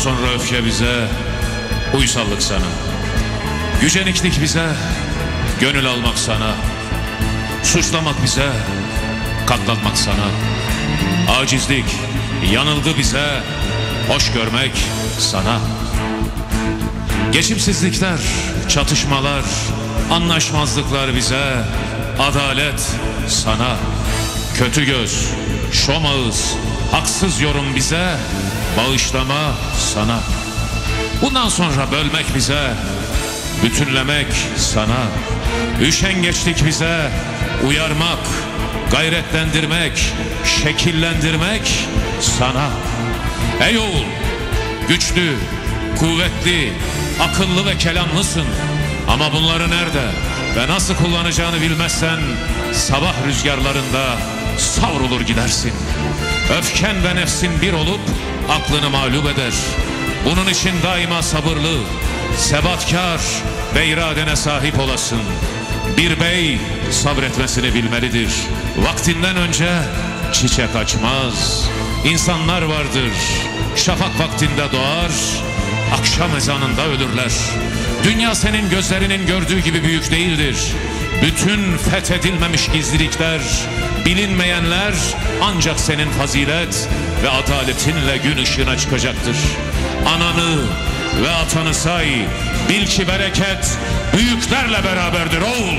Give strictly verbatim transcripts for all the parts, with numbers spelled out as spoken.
sonra öfke bize, uysallık sana. Güceniklik bize, gönül almak sana. Suçlamak bize, katlanmak sana. Acizlik, yanılgı bize, hoş görmek sana. Geçimsizlikler, çatışmalar, anlaşmazlıklar bize, adalet sana. Kötü göz, şom ağız, haksız yorum bize, bağışlama sana. Bundan sonra bölmek bize, bütünlemek sana. Üşengeçlik bize, uyarmak, gayretlendirmek, şekillendirmek sana. Ey oğul, güçlü, kuvvetli, akıllı ve kelamlısın. Ama bunları nerede ve nasıl kullanacağını bilmezsen sabah rüzgarlarında savrulur gidersin. Öfken ve nefsin bir olup aklını mağlup eder. Bunun için daima sabırlı, sebatkar ve iradene sahip olasın. Bir bey sabretmesini bilmelidir. Vaktinden önce çiçek açmaz. İnsanlar vardır, şafak vaktinde doğar, akşam ezanında ölürler. Dünya senin gözlerinin gördüğü gibi büyük değildir. Bütün fethedilmemiş gizlilikler, bilinmeyenler ancak senin fazilet ve adaletinle gün ışığına çıkacaktır. Ananı ve atanı say, bil ki bereket büyüklerle beraberdir oğul.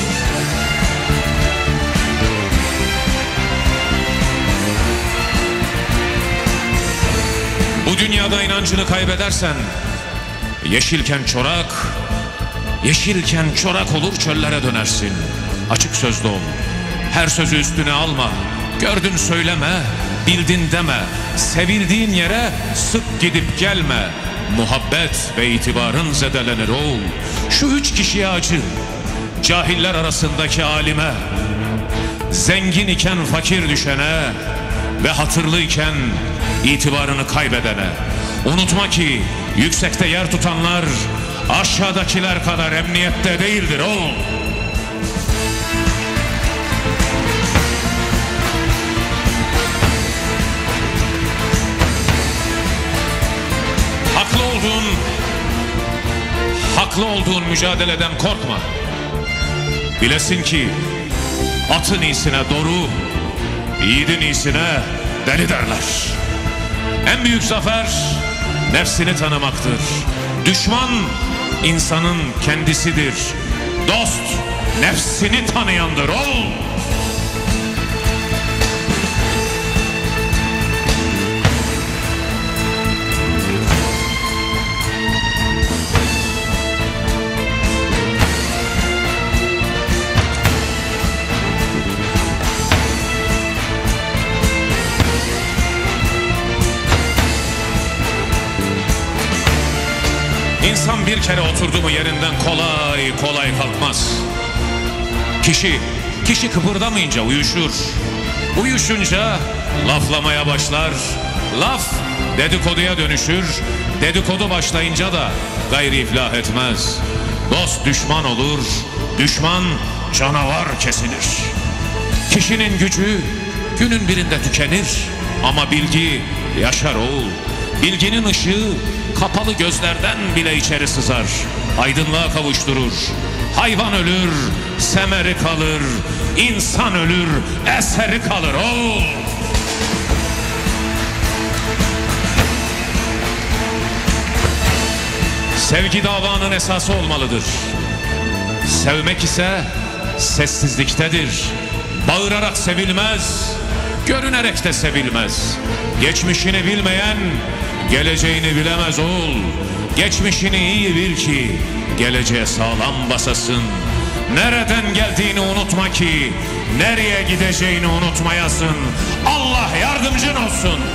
Bu dünyada inancını kaybedersen, yeşilken çorak, yeşilken çorak olur çöllere dönersin. Açık sözlü ol, her sözü üstüne alma, gördün söyleme, bildin deme, sevildiğin yere sık gidip gelme. Muhabbet ve itibarın zedelenir oğul. Şu üç kişiye acı, cahiller arasındaki alime, zengin iken fakir düşene ve hatırlıyken itibarını kaybedene. Unutma ki yüksekte yer tutanlar aşağıdakiler kadar emniyette değildir oğul. Haklı olduğun, haklı olduğun mücadeleden korkma. Bilesin ki atın iyisine doru, yiğidin iyisine deli derler. En büyük zafer nefsini tanımaktır. Düşman insanın kendisidir. Dost nefsini tanıyandır oğul. İnsan bir kere oturdu mu yerinden kolay kolay kalkmaz. Kişi, kişi kıpırdamayınca uyuşur. Uyuşunca laflamaya başlar. Laf dedikoduya dönüşür. Dedikodu başlayınca da gayri iflah etmez. Dost düşman olur. Düşman canavar kesilir. Kişinin gücü günün birinde tükenir. Ama bilgi yaşar oğul. Bilginin ışığı kapalı gözlerden bile içeri sızar. Aydınlığa kavuşturur. Hayvan ölür, semeri kalır. İnsan ölür, eseri kalır oğul. Sevgi davanın esası olmalıdır. Sevmek ise sessizliktedir. Bağırarak sevilmez, görünerek de sevilmez. Geçmişini bilmeyen geleceğini bilemez oğul. Geçmişini iyi bil ki geleceğe sağlam basasın. Nereden geldiğini unutma ki nereye gideceğini unutmayasın. Allah yardımcın olsun.